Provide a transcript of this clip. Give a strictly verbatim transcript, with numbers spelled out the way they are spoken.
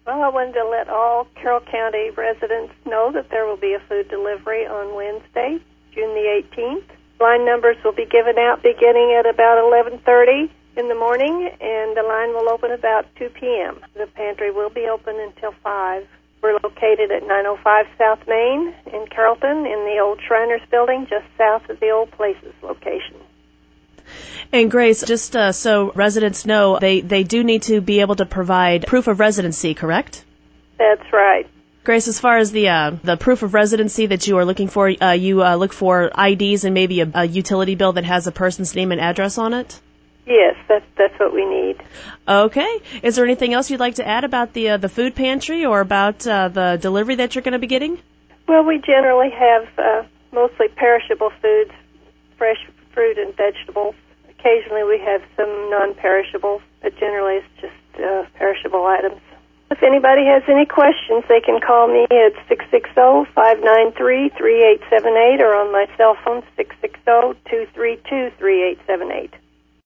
Well, I wanted to let all Carroll County residents know that there will be a food delivery on Wednesday, June the eighteenth. Line numbers will be given out beginning at about eleven thirty in the morning, and the line will open about two p.m. The pantry will be open until five. We're located at nine oh five South Main in Carrollton in the old Shriners Building, just south of the old Places location. And Grace, just uh, so residents know, they, they do need to be able to provide proof of residency, correct? That's right. Grace, as far as the uh, the proof of residency that you are looking for, uh, you uh, look for I Ds and maybe a, a utility bill that has a person's name and address on it? Yes, that's, that's what we need. Okay. Is there anything else you'd like to add about the uh, the food pantry or about uh, the delivery that you're going to be getting? Well, we generally have uh, mostly perishable foods, fresh fruit and vegetables. Occasionally we have some non-perishables, but generally it's just uh, perishable items. If anybody has any questions, they can call me at six six zero, five nine three, three eight seven eight or on my cell phone, six six zero, two three two, three eight seven eight.